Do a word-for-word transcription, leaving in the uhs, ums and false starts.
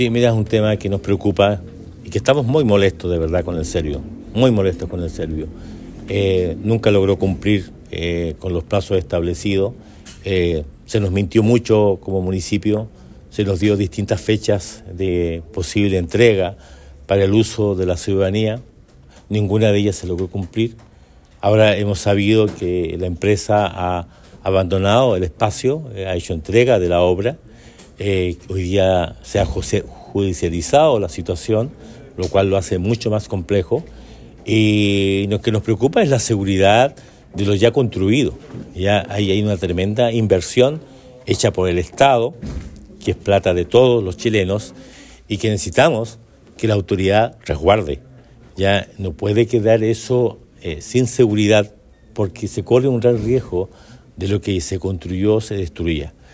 Sí, mira, es un tema que nos preocupa y que estamos muy molestos de verdad con el Servio, muy molestos con el Servio. Eh, nunca logró cumplir eh, con los plazos establecidos, eh, se nos mintió mucho como municipio, se nos dio distintas fechas de posible entrega para el uso de la ciudadanía, ninguna de ellas se logró cumplir. Ahora hemos sabido que la empresa ha abandonado el espacio, eh, ha hecho entrega de la obra. Eh, hoy día se ha judicializado la situación, lo cual lo hace mucho más complejo, y lo que nos preocupa es la seguridad de lo ya construido. Ya hay, hay una tremenda inversión hecha por el Estado, que es plata de todos los chilenos, y que necesitamos que la autoridad resguarde. Ya no puede quedar eso eh, sin seguridad, porque se corre un gran riesgo de lo que se construyó se destruya.